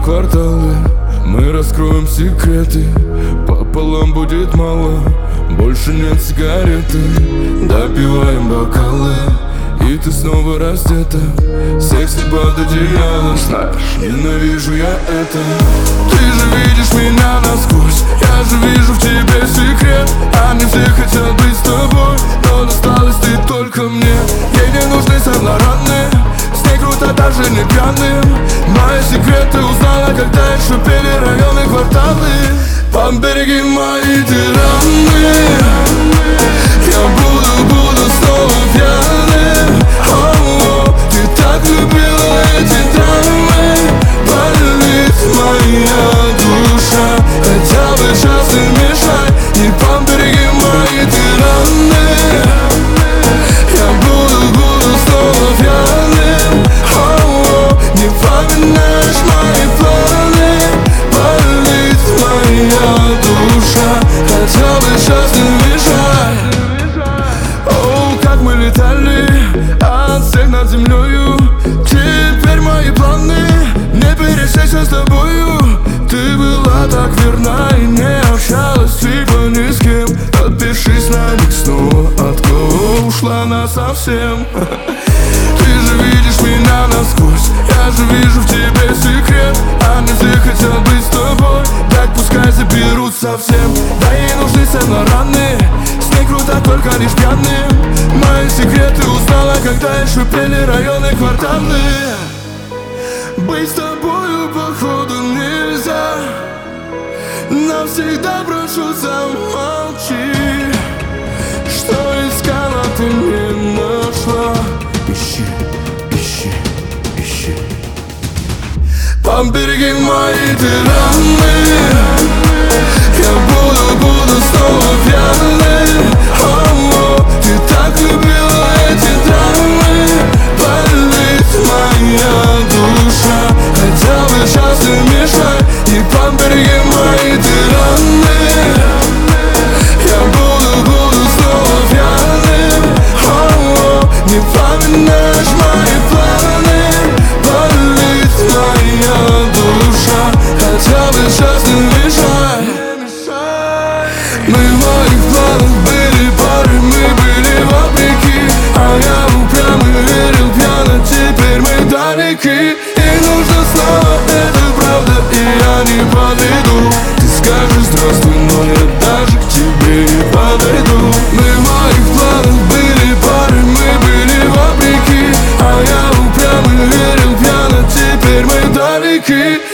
кварталы. Мы раскроем секреты, пополам будет мало, больше нет сигареты. Допиваем бокалы, и ты снова раздета, секси под одеялом. Знаешь, ненавижу я это. Ты же видишь меня насквозь, я же вижу в тебе секрет. Они все хотят быть с тобой, но досталась ты только мне. Ей не нужны Сен-Лораны, с ней круто даже не пьяным. Мои секреты узнала, когда еще пели районы, кварталы. Побереги мои тираны, я буду снова пьяным. Ты так любила эти драмы, болит моя душа. Хотя бы час не мешай, не побереги мои тираны. Я буду снова пьяным. Не вспоминаешь мои планы, болит моя душа. Хотя бы час не мешай. О, как мы летали от всех над землею. Теперь мои планы не пересечься с тобою. Ты была так верна и не общалась типа ни с кем. Подпишись на них снова, от кого ушла насовсем. Ты же видишь меня насквозь, я же вижу в тебе секрет. Они все хотят быть с тобой, так пускай заберут совсем. Да ей нужны Сен-Лораны, с ней круто только лишь пьяным. Мои секреты узнала, когда еще пели районы, кварталы. Быть с тобою походу нельзя, навсегда прошу, замолчи. Что искала, ты не нашла. Ищи, ищи, ищи. Побереги мои тираны, я буду снова пьяным. Ты так любила эти драмы, болит моя душа. Хотя бы час не мешай, и побереги мои тираны. Я буду снова пьяным. Не вспоминаешь мои планы, болит моя душа. Хотя бы час не мешай. Мы в моих планах были пары, мы были вопреки. А я упрямый верил пьяно, теперь мы далеки. И нужно снова, это правда, и я не подойду. Ты скажешь здравствуй, но я даже к тебе не подойду. Мы в моих планах были пары, мы были вопреки. А я упрямый верил пьяно, теперь мы далеки.